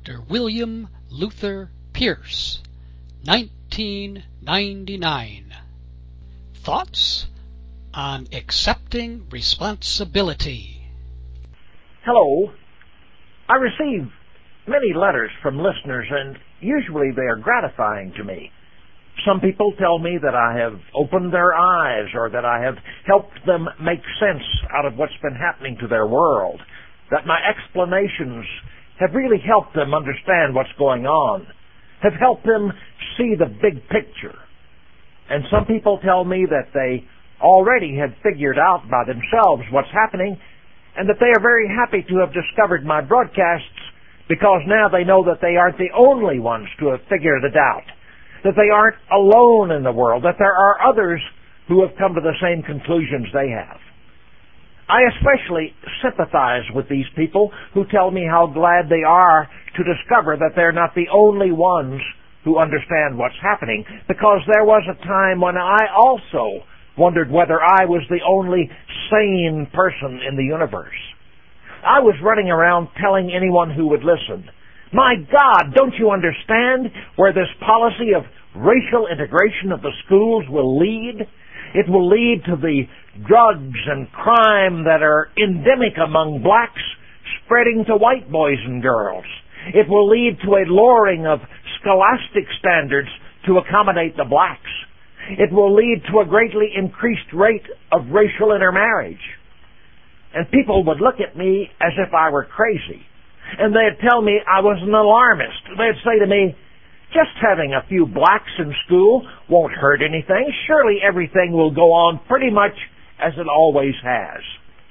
Dr. William Luther Pierce, 1999. Thoughts on accepting responsibility. Hello. I receive many letters from listeners, and usually they are gratifying to me. Some people tell me that I have opened their eyes or that I have helped them make sense out of what's been happening to their world, that my explanations have really helped them understand what's going on, have helped them see the big picture. And some people tell me that they already had figured out by themselves what's happening and that they are very happy to have discovered my broadcasts because now they know that they aren't the only ones to have figured it out, that they aren't alone in the world, that there are others who have come to the same conclusions they have. I especially sympathize with these people who tell me how glad they are to discover that they're not the only ones who understand what's happening, because there was a time when I also wondered whether I was the only sane person in the universe. I was running around telling anyone who would listen, my God, don't you understand where this policy of racial integration of the schools will lead? It will lead to the drugs and crime that are endemic among blacks spreading to white boys and girls. It will lead to a lowering of scholastic standards to accommodate the blacks. It will lead to a greatly increased rate of racial intermarriage. And people would look at me as if I were crazy. And they'd tell me I was an alarmist. They'd say to me, just having a few blacks in school won't hurt anything. Surely everything will go on pretty much as it always has.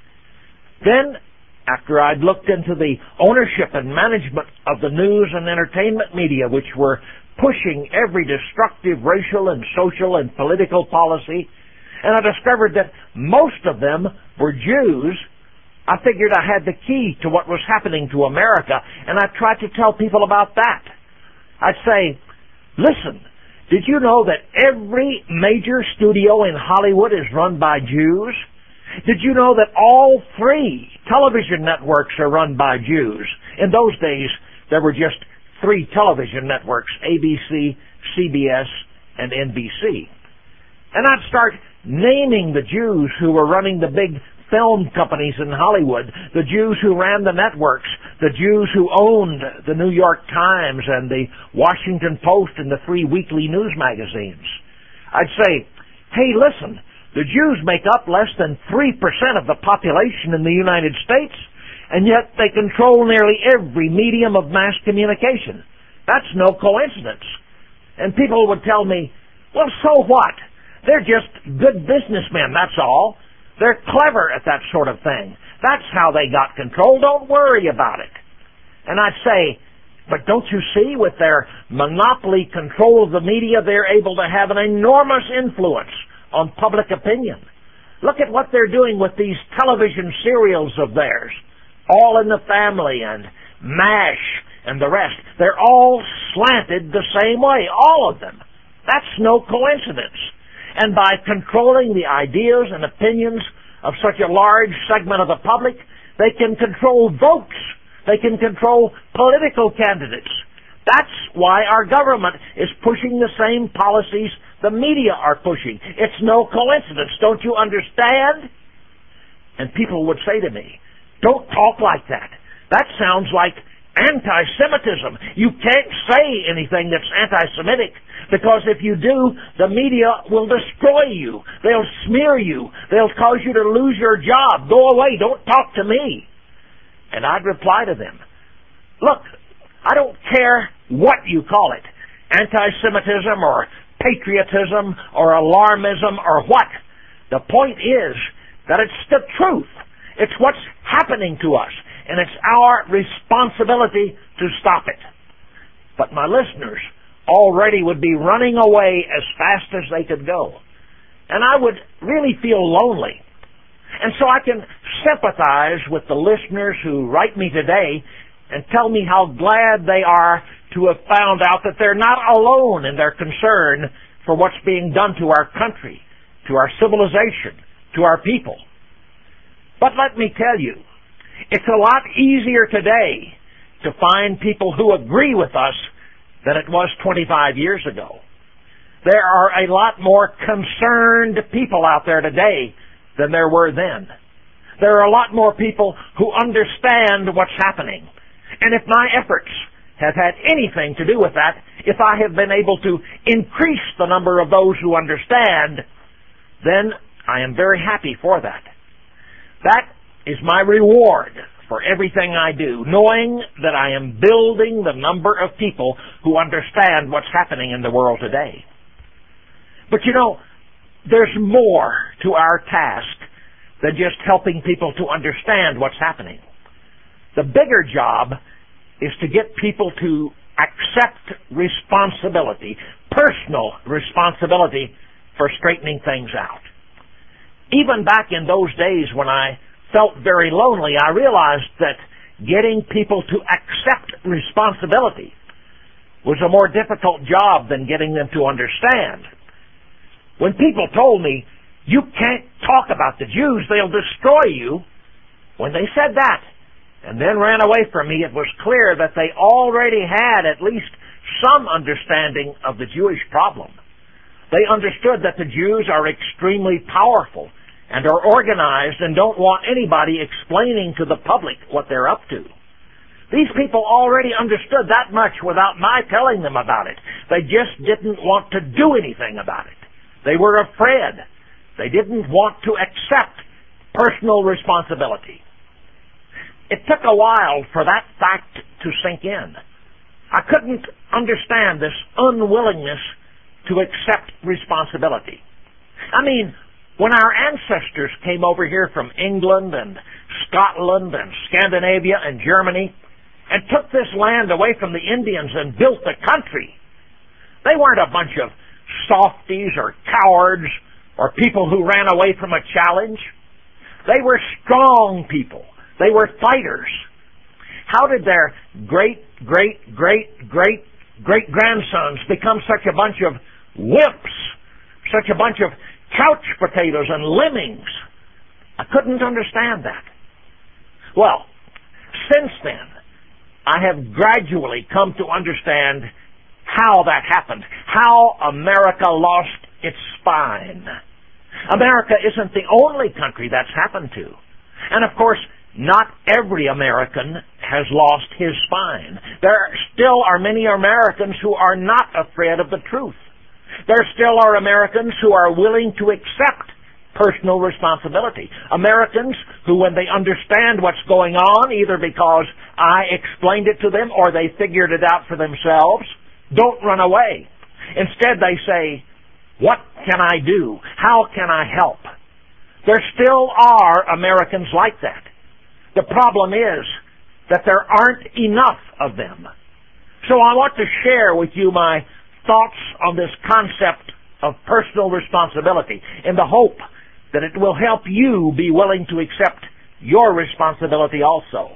Then, after I'd looked into the ownership and management of the news and entertainment media, which were pushing every destructive racial and social and political policy, and I discovered that most of them were Jews, I figured I had the key to what was happening to America, and I tried to tell people about that. I'd say, listen, did you know that every major studio in Hollywood is run by Jews? Did you know that all 3 television networks are run by Jews? In those days, there were just 3 television networks, ABC, CBS, and NBC. And I'd start naming the Jews who were running the big film companies in Hollywood, the Jews who ran the networks, the Jews who owned the New York Times and the Washington Post and the 3 weekly news magazines. I'd say, hey, listen, the Jews make up less than 3% of the population in the United States, and yet they control nearly every medium of mass communication. That's no coincidence. And people would tell me, well, so what? They're just good businessmen, that's all. They're clever at that sort of thing. That's how they got control. Don't worry about it. And I'd say, but don't you see, with their monopoly control of the media, they're able to have an enormous influence on public opinion. Look at what they're doing with these television serials of theirs, All in the Family and MASH and the rest. They're all slanted the same way, all of them. That's no coincidence. And by controlling the ideas and opinions of such a large segment of the public, they can control votes. They can control political candidates. That's why our government is pushing the same policies the media are pushing. It's no coincidence. Don't you understand? And people would say to me, don't talk like that. That sounds like anti-Semitism. You can't say anything that's anti-Semitic, because if you do, the media will destroy you. They'll smear you. They'll cause you to lose your job. Go away. Don't talk to me. And I'd reply to them, look, I don't care what you call it, anti-Semitism or patriotism or alarmism or what. The point is that it's the truth. It's what's happening to us, and it's our responsibility to stop it. But my listeners already would be running away as fast as they could go. And I would really feel lonely. And so I can sympathize with the listeners who write me today and tell me how glad they are to have found out that they're not alone in their concern for what's being done to our country, to our civilization, to our people. But let me tell you, it's a lot easier today to find people who agree with us than it was 25 years ago. There are a lot more concerned people out there today than there were then. There are a lot more people who understand what's happening. And if my efforts have had anything to do with that, if I have been able to increase the number of those who understand, then I am very happy for that. That is my reward for everything I do, knowing that I am building the number of people who understand what's happening in the world today. But you know, there's more to our task than just helping people to understand what's happening. The bigger job is to get people to accept responsibility, personal responsibility for straightening things out. Even back in those days when I felt very lonely, I realized that getting people to accept responsibility was a more difficult job than getting them to understand. When people told me, "You can't talk about the Jews, they'll destroy you," when they said that and then ran away from me, it was clear that they already had at least some understanding of the Jewish problem. They understood that the Jews are extremely powerful and are organized and don't want anybody explaining to the public what they're up to. These people already understood that much without my telling them about it. They just didn't want to do anything about it. They were afraid. They didn't want to accept personal responsibility. It took a while for that fact to sink in. I couldn't understand this unwillingness to accept responsibility. I mean, when our ancestors came over here from England and Scotland and Scandinavia and Germany and took this land away from the Indians and built the country, they weren't a bunch of softies or cowards or people who ran away from a challenge. They were strong people. They were fighters. How did their great-great-great-great-grandsons become such a bunch of wimps, such a bunch of couch potatoes and lemmings? I couldn't understand that. Well, since then, I have gradually come to understand how that happened, how America lost its spine. America isn't the only country that's happened to. And of course, not every American has lost his spine. There still are many Americans who are not afraid of the truth. There still are Americans who are willing to accept personal responsibility. Americans who, when they understand what's going on, either because I explained it to them or they figured it out for themselves, don't run away. Instead, they say, "What can I do? How can I help?" There still are Americans like that. The problem is that there aren't enough of them. So I want to share with you my thoughts on this concept of personal responsibility in the hope that it will help you be willing to accept your responsibility also.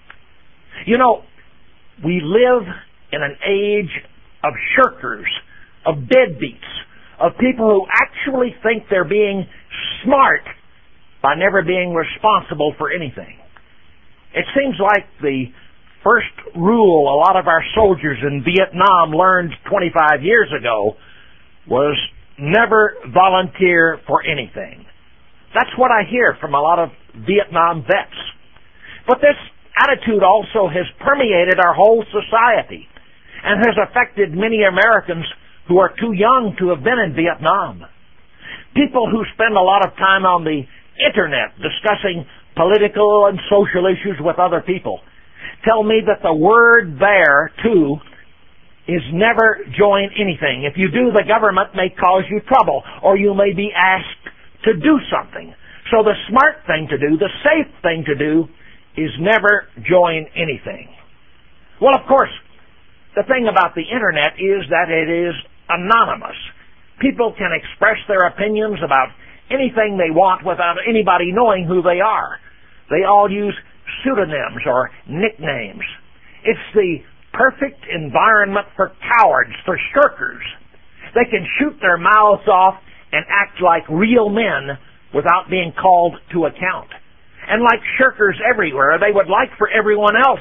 You know, we live in an age of shirkers, of deadbeats, of people who actually think they're being smart by never being responsible for anything. It seems like the first rule a lot of our soldiers in Vietnam learned 25 years ago was never volunteer for anything. That's what I hear from a lot of Vietnam vets. But this attitude also has permeated our whole society and has affected many Americans who are too young to have been in Vietnam. People who spend a lot of time on the Internet discussing political and social issues with other people tell me that the word there, too, is never join anything. If you do, the government may cause you trouble, or you may be asked to do something. So the smart thing to do, the safe thing to do, is never join anything. Well, of course, the thing about the Internet is that it is anonymous. People can express their opinions about anything they want without anybody knowing who they are. They all use pseudonyms or nicknames. It's the perfect environment for cowards, for shirkers. They can shoot their mouths off and act like real men without being called to account. And like shirkers everywhere, they would like for everyone else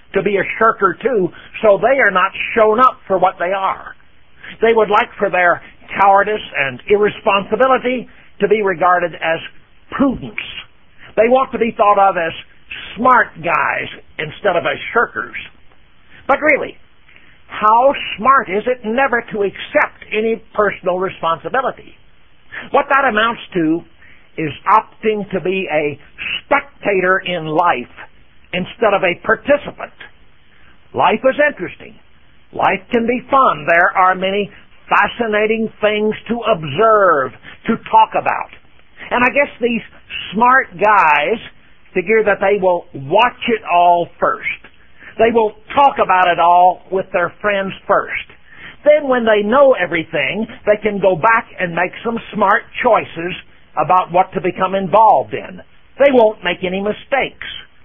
to be a shirker too, so they are not shown up for what they are. They would like for their cowardice and irresponsibility to be regarded as prudence. They want to be thought of as smart guys instead of as shirkers. But really, how smart is it never to accept any personal responsibility? What that amounts to is opting to be a spectator in life instead of a participant. Life is interesting. Life can be fun. There are many fascinating things to observe, to talk about. And I guess these smart guys figure that they will watch it all first. They will talk about it all with their friends first. Then when they know everything, they can go back and make some smart choices about what to become involved in. They won't make any mistakes.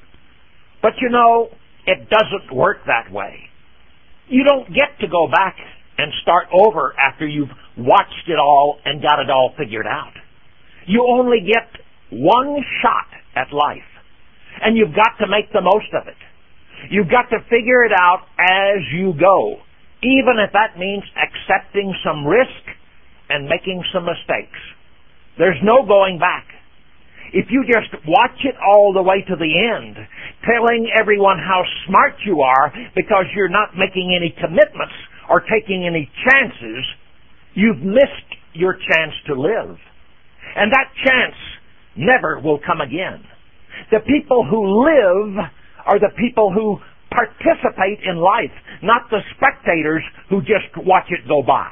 But you know, it doesn't work that way. You don't get to go back and start over after you've watched it all and got it all figured out. You only get one shot at life, and you've got to make the most of it. You've got to figure it out as you go, even if that means accepting some risk and making some mistakes. There's no going back. If you just watch it all the way to the end, telling everyone how smart you are because you're not making any commitments or taking any chances, you've missed your chance to live. And that chance never will come again. The people who live are the people who participate in life, not the spectators who just watch it go by.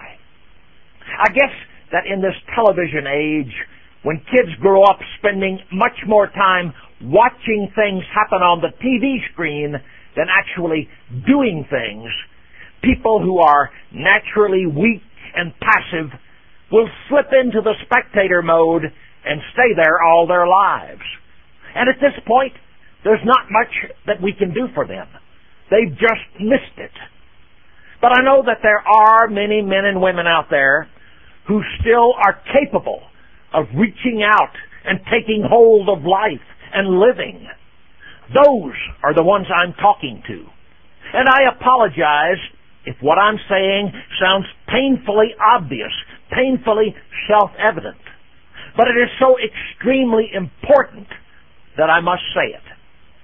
I guess that in this television age, when kids grow up spending much more time watching things happen on the TV screen than actually doing things, people who are naturally weak and passive will slip into the spectator mode and stay there all their lives. And at this point, there's not much that we can do for them. They've just missed it. But I know that there are many men and women out there who still are capable of reaching out and taking hold of life and living. Those are the ones I'm talking to. And I apologize if what I'm saying sounds painfully obvious, painfully self-evident. But it is so extremely important that I must say it.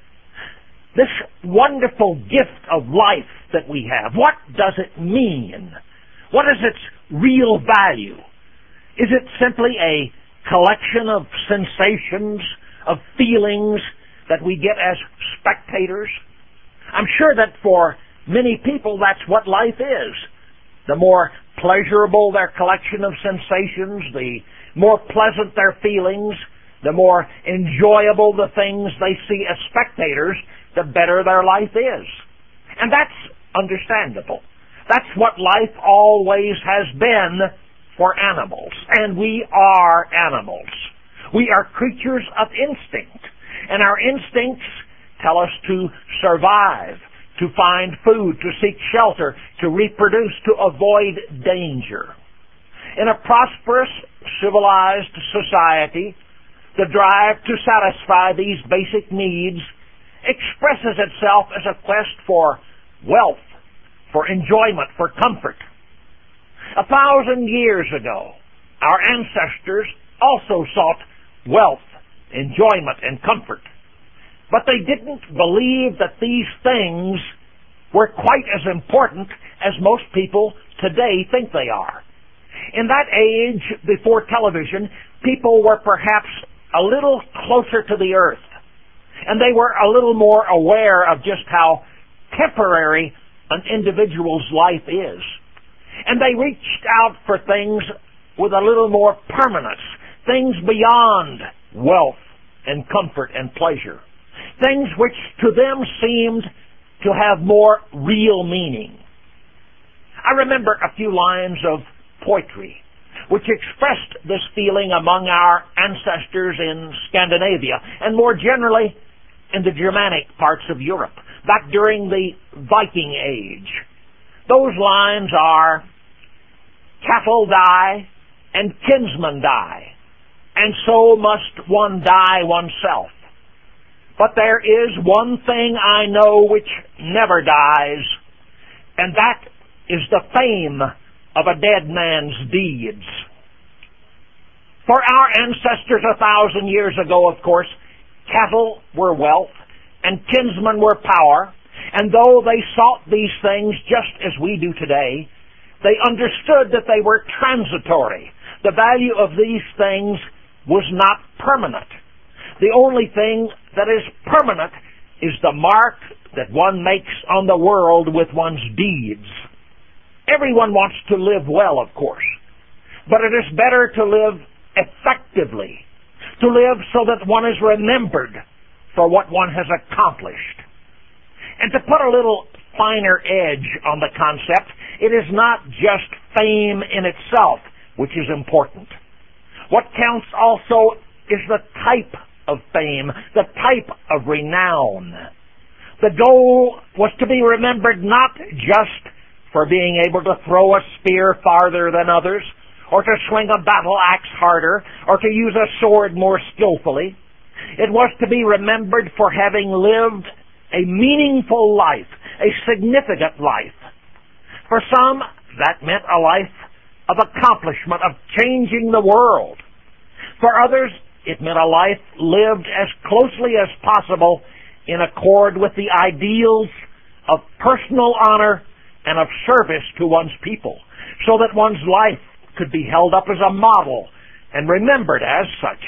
This wonderful gift of life that we have, what does it mean? What is its real value? Is it simply a collection of sensations, of feelings that we get as spectators? I'm sure that for many people that's what life is. The more pleasurable their collection of sensations, the more pleasant their feelings, the more enjoyable the things they see as spectators, the better their life is. And that's understandable. That's what life always has been for animals. And we are animals. We are creatures of instinct. And our instincts tell us to survive, to find food, to seek shelter, to reproduce, to avoid danger. In a prosperous, civilized society, the drive to satisfy these basic needs expresses itself as a quest for wealth, for enjoyment, for comfort. 1,000 years ago, our ancestors also sought wealth, enjoyment, and comfort. But they didn't believe that these things were quite as important as most people today think they are. In that age, before television, people were perhaps a little closer to the earth, and they were a little more aware of just how temporary an individual's life is. And they reached out for things with a little more permanence, things beyond wealth and comfort and pleasure, things which to them seemed to have more real meaning. I remember a few lines of poetry which expressed this feeling among our ancestors in Scandinavia and more generally in the Germanic parts of Europe, back during the Viking Age. Those lines are, "Cattle die and kinsmen die, and so must one die oneself. But there is one thing I know which never dies, and that is the fame of a dead man's deeds. For our ancestors 1,000 years ago, of course, cattle were wealth and kinsmen were power, and though they sought these things just as we do today, they understood that they were transitory. The value of these things was not permanent. The only thing that is permanent is the mark that one makes on the world with one's deeds. Everyone wants to live well, of course, but it is better to live effectively, to live so that one is remembered for what one has accomplished. And to put a little finer edge on the concept, it is not just fame in itself which is important. What counts also is the type of fame, the type of renown. The goal was to be remembered not just for being able to throw a spear farther than others, or to swing a battle axe harder, or to use a sword more skillfully. It was to be remembered for having lived a meaningful life, a significant life. For some, that meant a life of accomplishment, of changing the world. For others, it meant a life lived as closely as possible in accord with the ideals of personal honor and of service to one's people, so that one's life could be held up as a model and remembered as such.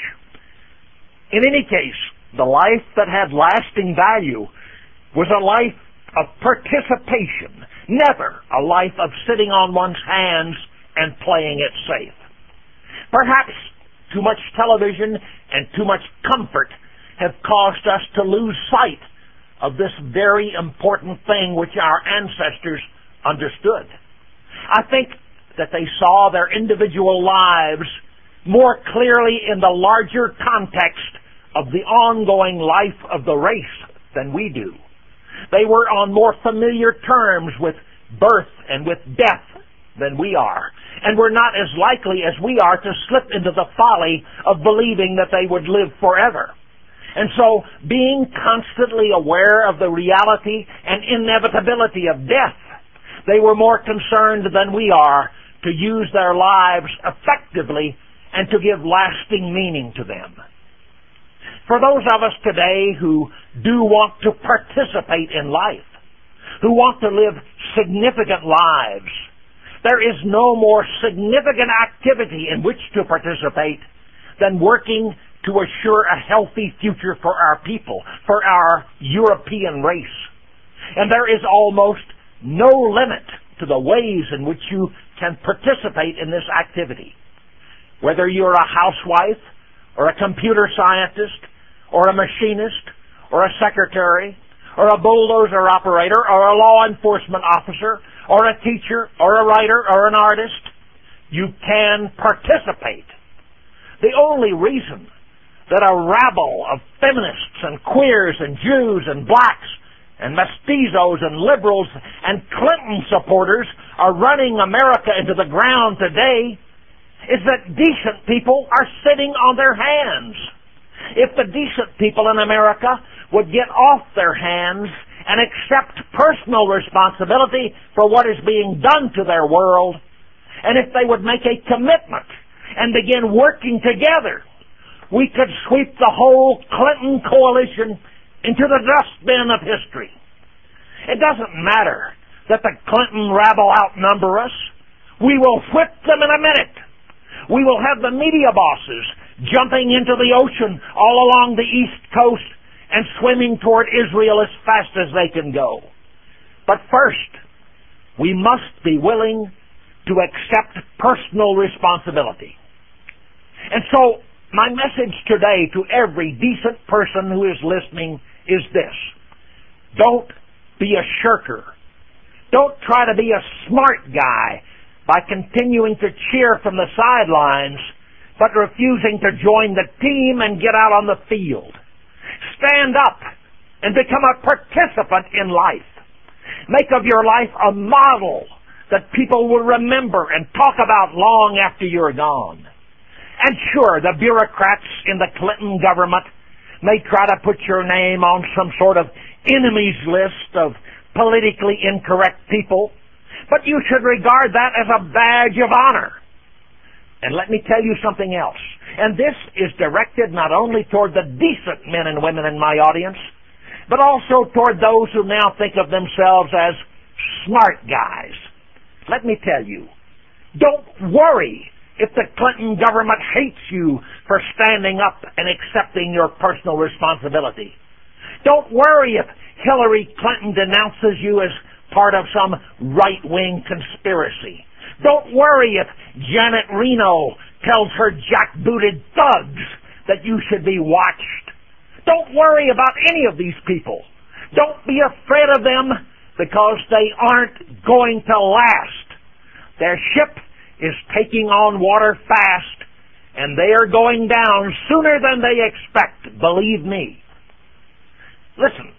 In any case, the life that had lasting value was a life of participation, never a life of sitting on one's hands and playing it safe. Perhaps too much television and too much comfort have caused us to lose sight of this very important thing which our ancestors understood. I think that they saw their individual lives more clearly in the larger context of the ongoing life of the race than we do. They were on more familiar terms with birth and with death than we are, and were not as likely as we are to slip into the folly of believing that they would live forever. And so, being constantly aware of the reality and inevitability of death, they were more concerned than we are to use their lives effectively and to give lasting meaning to them. For those of us today who do want to participate in life, who want to live significant lives, there is no more significant activity in which to participate than working to assure a healthy future for our people, for our European race. And there is almost no limit to the ways in which you can participate in this activity. Whether you're a housewife, or a computer scientist, or a machinist, or a secretary, or a bulldozer operator, or a law enforcement officer, or a teacher, or a writer, or an artist, you can participate. The only reason that a rabble of feminists and queers and Jews and blacks and mestizos and liberals and Clinton supporters are running America into the ground today is that decent people are sitting on their hands. If the decent people in America would get off their hands and accept personal responsibility for what is being done to their world, and if they would make a commitment and begin working together, we could sweep the whole Clinton coalition into the dustbin of history. It doesn't matter that the Clinton rabble outnumber us. We will whip them in a minute. We will have the media bosses jumping into the ocean all along the East Coast and swimming toward Israel as fast as they can go. But first, we must be willing to accept personal responsibility. And so, my message today to every decent person who is listening is this. Don't be a shirker. Don't try to be a smart guy by continuing to cheer from the sidelines, but refusing to join the team and get out on the field. Stand up and become a participant in life. Make of your life a model that people will remember and talk about long after you're gone. And sure, the bureaucrats in the Clinton government may try to put your name on some sort of enemies list of politically incorrect people, but you should regard that as a badge of honor. And let me tell you something else. And this is directed not only toward the decent men and women in my audience, but also toward those who now think of themselves as smart guys. Let me tell you, don't worry if the Clinton government hates you for standing up and accepting your personal responsibility. Don't worry if Hillary Clinton denounces you as part of some right-wing conspiracy. Don't worry if Janet Reno tells her jackbooted thugs that you should be watched. Don't worry about any of these people. Don't be afraid of them because they aren't going to last. Their ship is taking on water fast, and they are going down sooner than they expect, believe me. Listen,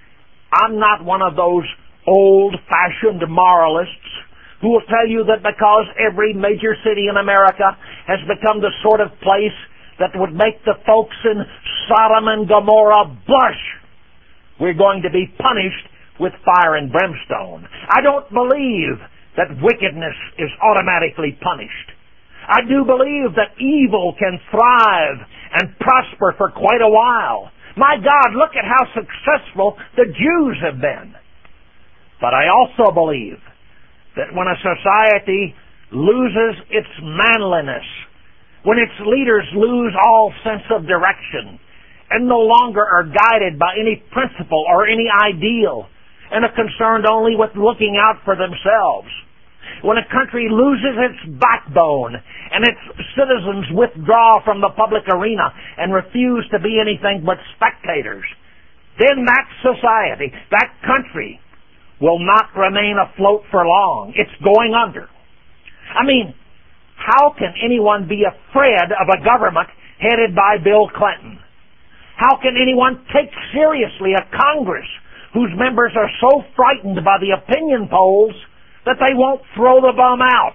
I'm not one of those old-fashioned moralists who will tell you that because every major city in America has become the sort of place that would make the folks in Sodom and Gomorrah blush, we're going to be punished with fire and brimstone. I don't believe that wickedness is automatically punished. I do believe that evil can thrive and prosper for quite a while. My God, look at how successful the Jews have been. But I also believe that when a society loses its manliness, when its leaders lose all sense of direction, and no longer are guided by any principle or any ideal, and are concerned only with looking out for themselves, when a country loses its backbone and its citizens withdraw from the public arena and refuse to be anything but spectators, then that society, that country, will not remain afloat for long. It's going under. I mean, how can anyone be afraid of a government headed by Bill Clinton? How can anyone take seriously a Congress whose members are so frightened by the opinion polls that they won't throw the bum out?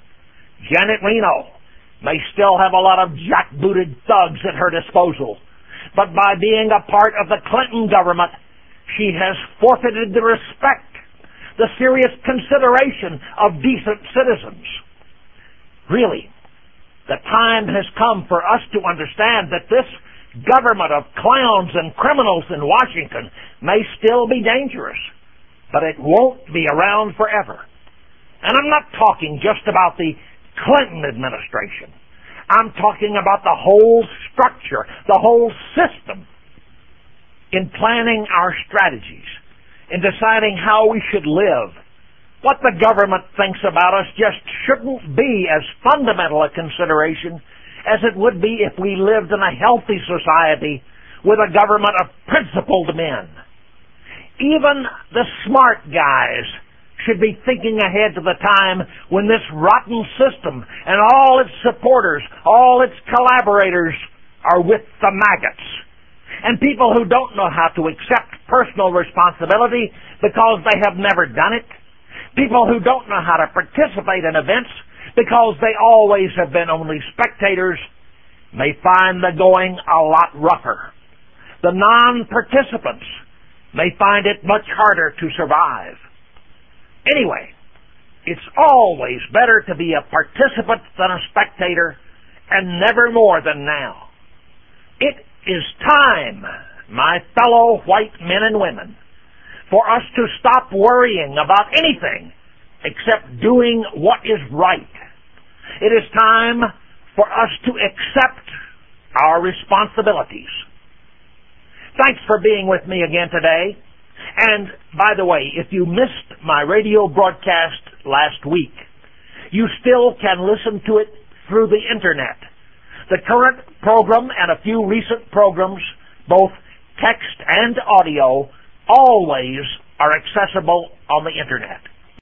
Janet Reno may still have a lot of jackbooted thugs at her disposal, but by being a part of the Clinton government, she has forfeited the respect, the serious consideration of decent citizens. Really, the time has come for us to understand that this government of clowns and criminals in Washington may still be dangerous, but it won't be around forever. And I'm not talking just about the Clinton administration. I'm talking about the whole structure, the whole system in planning our strategies, in deciding how we should live. What the government thinks about us just shouldn't be as fundamental a consideration as it would be if we lived in a healthy society with a government of principled men. Even the smart guys should be thinking ahead to the time when this rotten system and all its supporters, all its collaborators are with the maggots. And people who don't know how to accept personal responsibility because they have never done it. People who don't know how to participate in events because they always have been only spectators may find the going a lot rougher. The non-participants may find it much harder to survive. Anyway, it's always better to be a participant than a spectator, and never more than now. It is time, my fellow white men and women, for us to stop worrying about anything except doing what is right. It is time for us to accept our responsibilities. Thanks for being with me again today. And, by the way, if you missed my radio broadcast last week, you still can listen to it through the Internet. The current program and a few recent programs, both text and audio, always are accessible on the Internet.